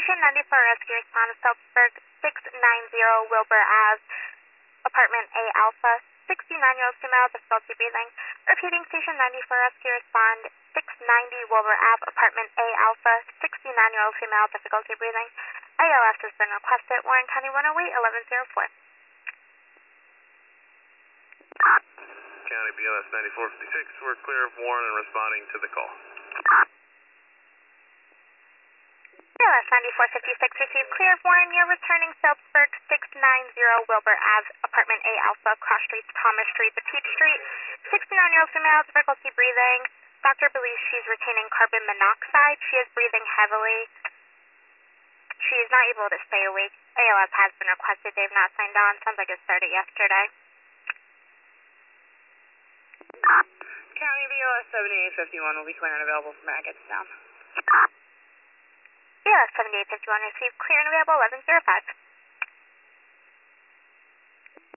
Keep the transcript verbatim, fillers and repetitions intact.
Station ninety-four Rescue Respond, Salzburg six ninety Wilbur Ave, Apartment A Alpha, sixty-nine-year-old female, difficulty breathing. Repeating, Station ninety-four Rescue Respond, six ninety Wilbur Ave, Apartment A Alpha, sixty-nine-year-old female, difficulty breathing. A L S has been requested. Warren County one oh eight, eleven oh four. County B L S ninety-four fifty-six, we're clear of Warren and responding to the call. B L S ninety-four fifty-six, received clear of Warren. You're returning Salzburg six ninety Wilbur Ave, Apartment A Alpha, cross streets, Thomas Street, Petite Street. sixty-nine-year-old female, difficulty breathing. Doctor believes she's retaining carbon monoxide. She is breathing heavily. She is not able to stay awake. A L S has been requested. They've not signed on. Sounds like it started yesterday. County B L S seventy-eight fifty-one will be clear and available for maggots down. B L S seventy-eight fifty-one received clear and available, eleven oh five.